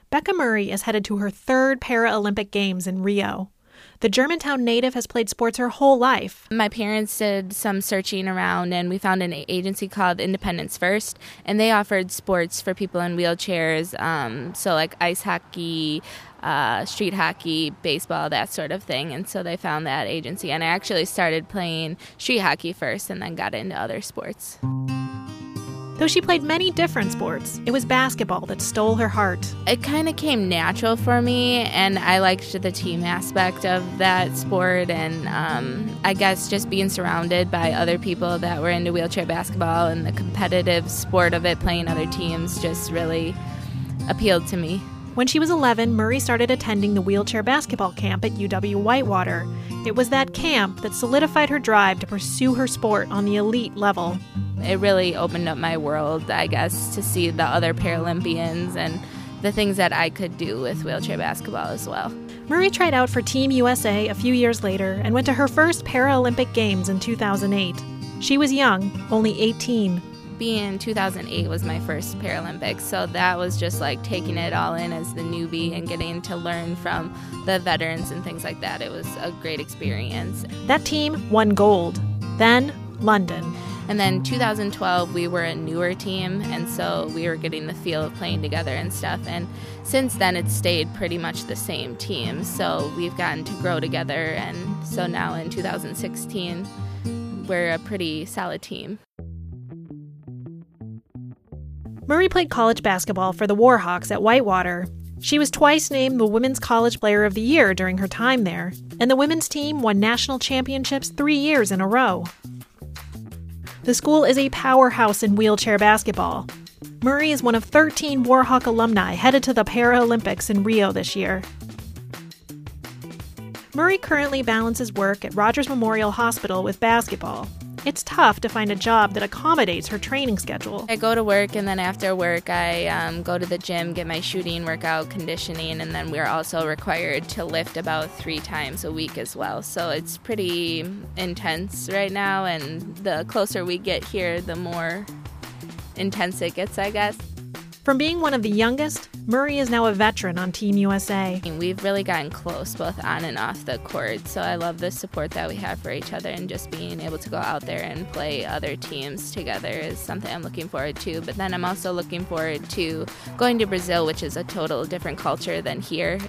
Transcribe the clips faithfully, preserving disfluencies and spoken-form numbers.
Becca Murray is headed to her third Paralympic Games in Rio. The Germantown native has played sports her whole life. My parents did some searching around, and we found an agency called Independence First, and they offered sports for people in wheelchairs, um, so like ice hockey, uh, street hockey, baseball, that sort of thing. And so they found that agency, and I actually started playing street hockey first and then got into other sports. Though she played many different sports, it was basketball that stole her heart. It kind of came natural for me, and I liked the team aspect of that sport, and um, I guess just being surrounded by other people that were into wheelchair basketball and the competitive sport of it, playing other teams, just really appealed to me. When she was eleven, Murray started attending the wheelchair basketball camp at U W-Whitewater. It was that camp that solidified her drive to pursue her sport on the elite level. It really opened up my world, I guess, to see the other Paralympians and the things that I could do with wheelchair basketball as well. Murray tried out for Team U S A a few years later and went to her first Paralympic Games in two thousand eight. She was young, only eighteen. Being two thousand eight was my first Paralympics, so that was just like taking it all in as the newbie and getting to learn from the veterans and things like that. It was a great experience. That team won gold. Then, London. And then two thousand twelve, we were a newer team, and so we were getting the feel of playing together and stuff. And since then, it's stayed pretty much the same team. So we've gotten to grow together, and so now in two thousand sixteen, we're a pretty solid team. Murray played college basketball for the Warhawks at Whitewater. She was twice named the Women's College Player of the Year during her time there, and the women's team won national championships three years in a row. The school is a powerhouse in wheelchair basketball. Murray is one of thirteen Warhawk alumni headed to the Paralympics in Rio this year. Murray currently balances work at Rogers Memorial Hospital with basketball. It's tough to find a job that accommodates her training schedule. I go to work, and then after work, I um, go to the gym, get my shooting, workout, conditioning, and then we're also required to lift about three times a week as well. So it's pretty intense right now, and the closer we get here, the more intense it gets, I guess. From being one of the youngest, Murray is now a veteran on Team U S A. We've really gotten close, both on and off the court, so I love the support that we have for each other, and just being able to go out there and play other teams together is something I'm looking forward to. But then I'm also looking forward to going to Brazil, which is a total different culture than here.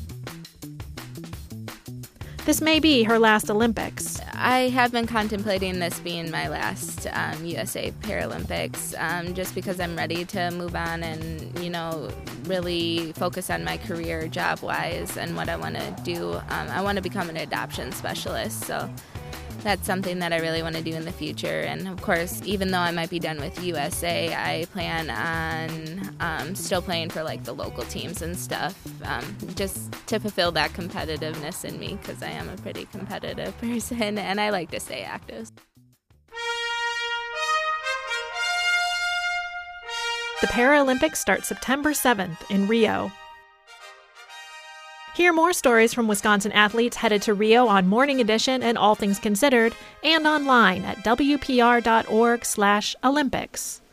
This may be her last Olympics. I have been contemplating this being my last um, U S A Paralympics, um, just because I'm ready to move on and, you know, really focus on my career job-wise and what I want to do. Um, I want to become an adoption specialist, so that's something that I really want to do in the future. And of course, even though I might be done with U S A, I plan on um, still playing for like the local teams and stuff, um, just to fulfill that competitiveness in me, because I am a pretty competitive person and I like to stay active. The Paralympics start September seventh in Rio. Hear more stories from Wisconsin athletes headed to Rio on Morning Edition and All Things Considered, and online at W P R dot org slash Olympics.